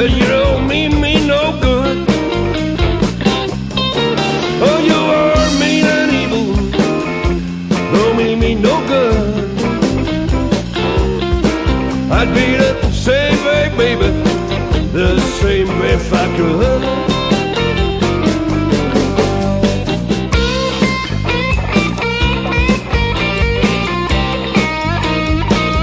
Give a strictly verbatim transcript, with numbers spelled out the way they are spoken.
you don't mean me no good. Oh, you are mean and evil, don't mean me no good. I'd be the same way, baby, the same way if I could.